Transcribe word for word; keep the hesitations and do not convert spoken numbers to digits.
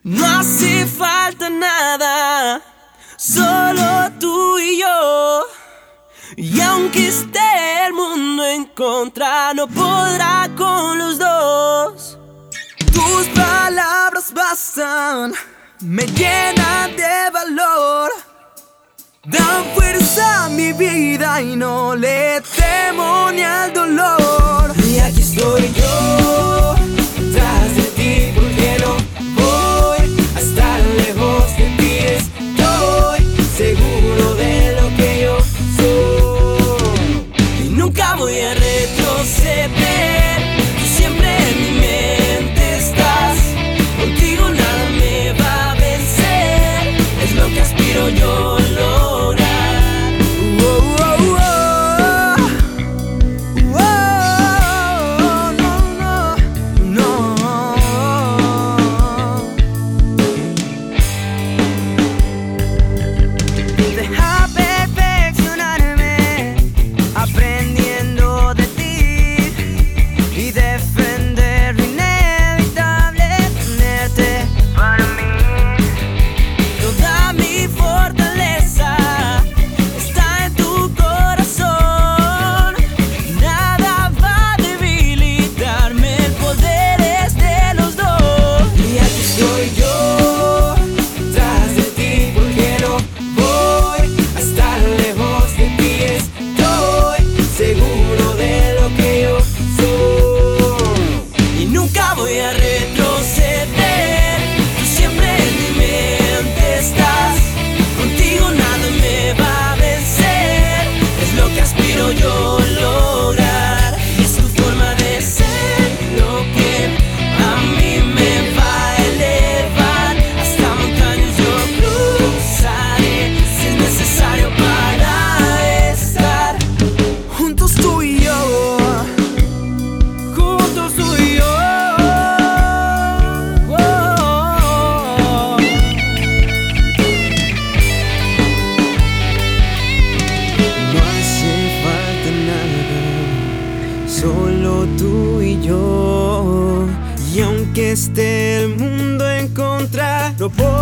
No hace falta nada, solo tú y yo. Y aunque esté el mundo en contra, no podrá con los dos. Tus palabras bastan, me llenan de valor, dan fuerza a mi vida y no le temo ni al dolor. Y aquí estoy yo, tras de ti, porque no voy a estar lejos de ti. Estoy seguro de lo que yo soy y nunca voy a retroceder. Tú siempre en mi mente estás, contigo nada me va a vencer. Es lo que aspiro yo a lograr. Solo tú y yo. Y aunque esté el mundo en contra, no puedo